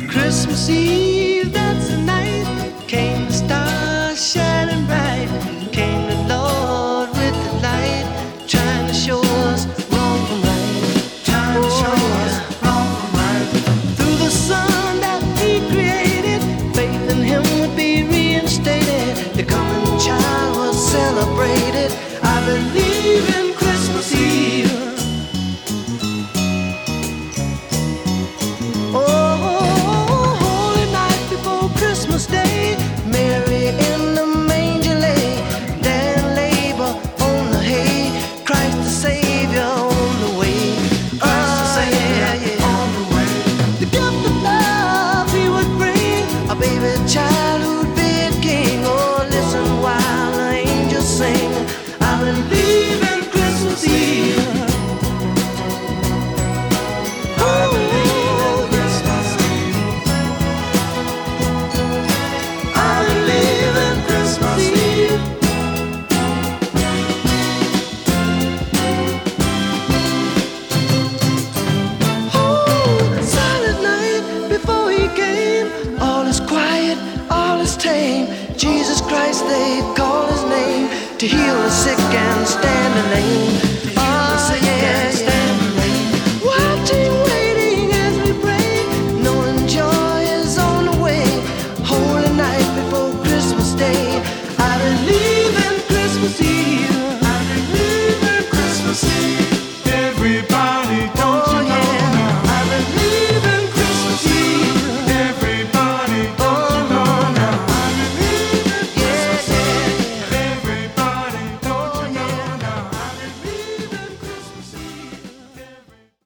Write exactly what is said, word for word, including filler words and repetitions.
Christmas Eve, that's the night, came the stars shining bright. Came the Lord with the light, trying to show us wrong from right. Trying to show us wrong from right. Through the Son that He created, faith in Him would be reinstated. The coming child was celebrated. I believe in Christmas Eve. Christmas Day, Mary in the manger lay, Dan labor on the hay, Christ the Savior on the way. Christ the Savior, yeah, yeah, on the way. The gift of love He would bring, a baby child who'd be a king. Oh, listen while the angels sing, I believe in Christmas Eve. Jesus Christ, they call His name to heal the sick and stand the lame.